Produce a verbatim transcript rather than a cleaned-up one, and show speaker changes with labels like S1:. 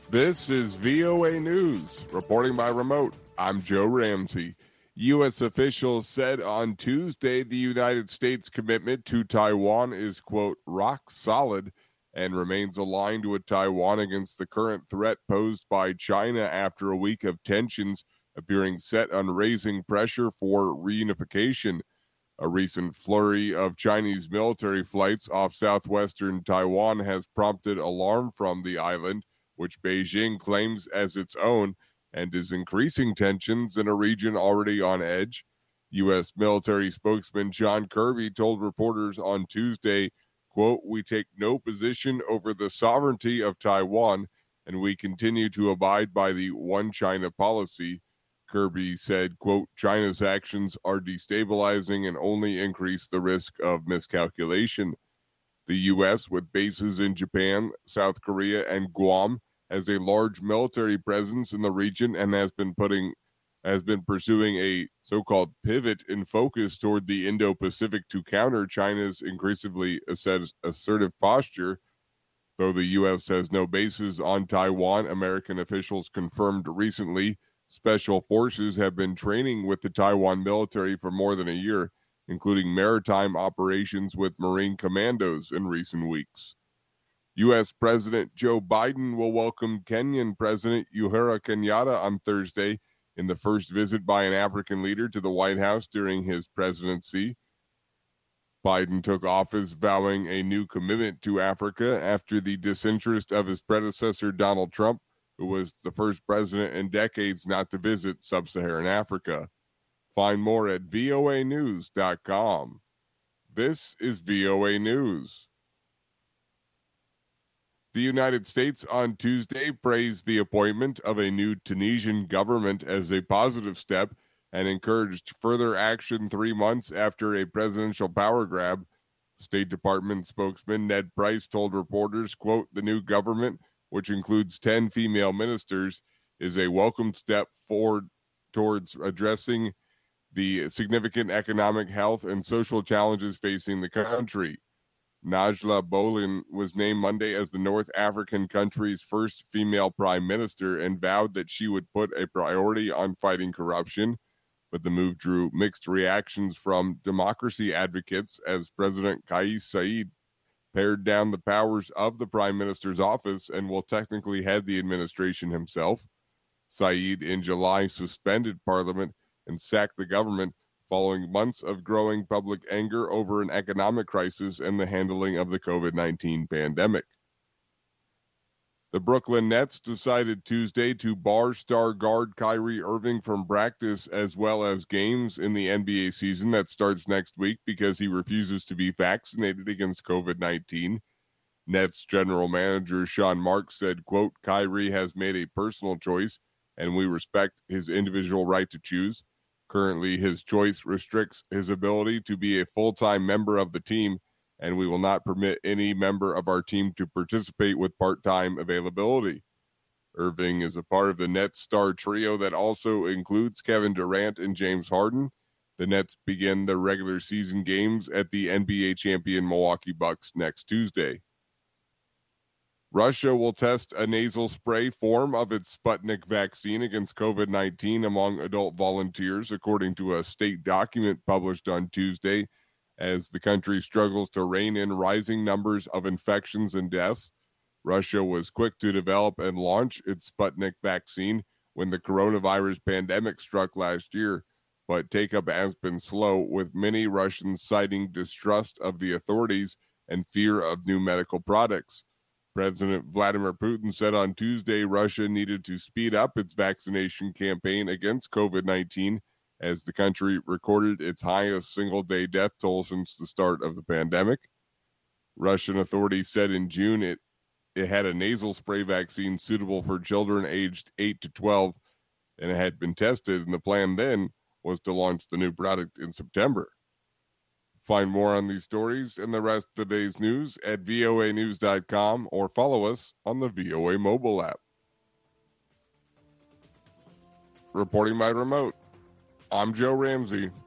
S1: This is V O A News. Reporting by remote, I'm Joe Ramsey. U S officials said on Tuesday the United States' commitment to Taiwan is, quote, rock solid and remains aligned with Taiwan against the current threat posed by China after a week of tensions appearing set on raising pressure for reunification. A recent flurry of Chinese military flights off southwestern Taiwan has prompted alarm from the island, which Beijing claims as its own, and is increasing tensions in a region already on edge. U S military spokesman John Kirby told reporters on Tuesday, quote, "We take no position over the sovereignty of Taiwan, and we continue to abide by the One China policy." Kirby said, quote, "China's actions are destabilizing and only increase the risk of miscalculation." The U S, with bases in Japan, South Korea, and Guam, has a large military presence in the region and has been putting has been pursuing a so-called pivot in focus toward the Indo-Pacific to counter China's increasingly assertive posture. Though the U S has no bases on Taiwan, American officials confirmed recently special forces have been training with the Taiwan military for more than a year, including maritime operations with Marine commandos in recent weeks. U S. President Joe Biden will welcome Kenyan President Uhuru Kenyatta on Thursday in the first visit by an African leader to the White House during his presidency. Biden took office vowing a new commitment to Africa after the disinterest of his predecessor Donald Trump, who was the first president in decades not to visit sub-Saharan Africa. Find more at V O A news dot com. This is V O A News. The United States on Tuesday praised the appointment of a new Tunisian government as a positive step and encouraged further action three months after a presidential power grab. State Department spokesman Ned Price told reporters, quote, "The new government, which includes ten female ministers, is a welcome step forward towards addressing the significant economic, health, and social challenges facing the country." Najla Bolen was named Monday as the North African country's first female prime minister and vowed that she would put a priority on fighting corruption, but the move drew mixed reactions from democracy advocates as President Kais Saied pared down the powers of the prime minister's office and will technically head the administration himself. Saied in July suspended parliament and sacked the government following months of growing public anger over an economic crisis and the handling of the covid nineteen pandemic. The Brooklyn Nets decided Tuesday to bar star guard Kyrie Irving from practice as well as games in the N B A season that starts next week because he refuses to be vaccinated against covid nineteen. Nets general manager Sean Marks said, quote, "Kyrie has made a personal choice and we respect his individual right to choose. Currently, his choice restricts his ability to be a full-time member of the team, and we will not permit any member of our team to participate with part-time availability." Irving is a part of the Nets star trio that also includes Kevin Durant and James Harden. The Nets begin their regular season games at the N B A champion Milwaukee Bucks next Tuesday. Russia will test a nasal spray form of its Sputnik vaccine against covid nineteen among adult volunteers, according to a state document published on Tuesday, as the country struggles to rein in rising numbers of infections and deaths. Russia was quick to develop and launch its Sputnik vaccine when the coronavirus pandemic struck last year, but take-up has been slow, with many Russians citing distrust of the authorities and fear of new medical products. President Vladimir Putin said on Tuesday Russia needed to speed up its vaccination campaign against covid nineteen as the country recorded its highest single-day death toll since the start of the pandemic. Russian authorities said in June it, it had a nasal spray vaccine suitable for children aged eight to twelve, and it had been tested, and the plan then was to launch the new product in September. Find more on these stories and the rest of today's news at V O A news dot com or follow us on the V O A mobile app. Reporting by remote, I'm Joe Ramsey.